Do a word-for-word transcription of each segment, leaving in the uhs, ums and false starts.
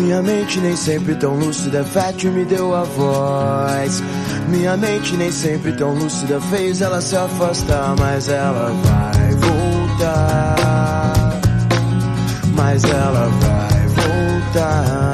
Minha mente nem sempre tão lúcida, fértil me deu a voz. Minha mente nem sempre tão lúcida, fez ela se afastar, mas ela vai voltar. Mas ela vai voltar.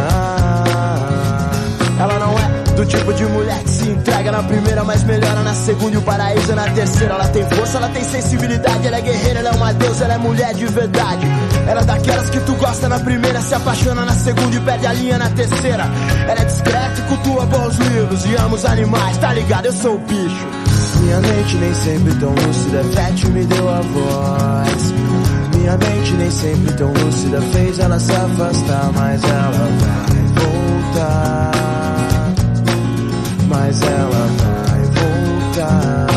Ela não é do tipo de mulher que se entrega na primeira, mas melhora na segunda e o paraíso é na terceira. Ela tem força, ela tem sensibilidade, ela é guerreira, ela é uma deusa, ela é mulher de verdade. Ela é daquelas que tu gosta na primeira, se apaixona na segunda e perde a linha na terceira. Ela é discreta e cultua bons livros e ama os animais, tá ligado? Eu sou o bicho. Minha mente nem sempre tão lúcida, fértil me deu a voz. Minha mente nem sempre tão lúcida, fez ela se afastar, mas ela vai voltar. Mas ela vai voltar.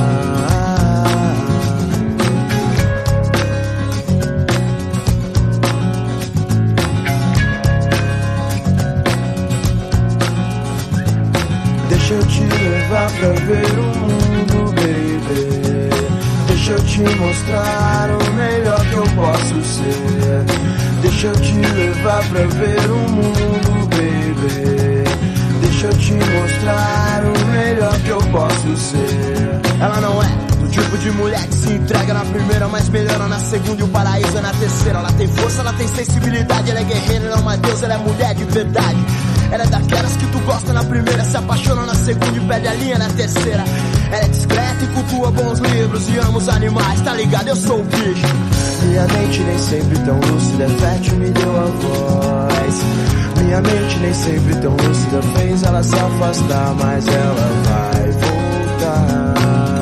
Deixa eu te levar pra ver o mundo, baby. Deixa eu te mostrar o melhor que eu posso ser. Deixa eu te levar pra ver o mundo, baby. Deixa eu te mostrar o melhor que eu posso ser. Ela não é do tipo de mulher que se entrega na primeira, mas melhora na segunda e o paraíso é na terceira. Ela tem força, ela tem sensibilidade, ela é guerreira, ela é uma deusa, ela é mulher de verdade. Ela é daquelas que tu gosta na primeira, se apaixona na segunda e perde a linha na terceira. Ela é discreta e cultua bons livros e ama os animais, tá ligado? Eu sou o bicho. Minha mente nem sempre tão lúcida, fértil me deu a voz. Minha mente nem sempre tão lúcida, fez ela se afastar, mas ela vai voltar.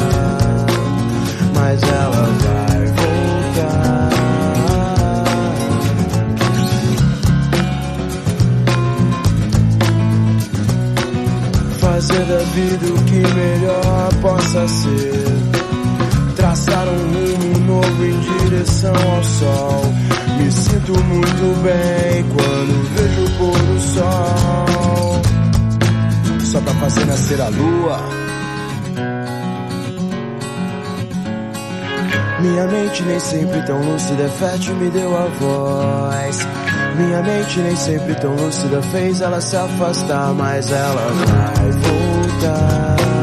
Mas ela vai voltar. Fazer da vida o que melhor possa ser. Traçar um rumo novo em direção ao sol. Me sinto muito bem quando vejo o pôr do sol. Só pra fazer nascer a lua. Minha mente nem sempre tão lúcida, fértil me deu a voz. Minha mente nem sempre tão lúcida, fez ela se afastar, mas ela vai voltar.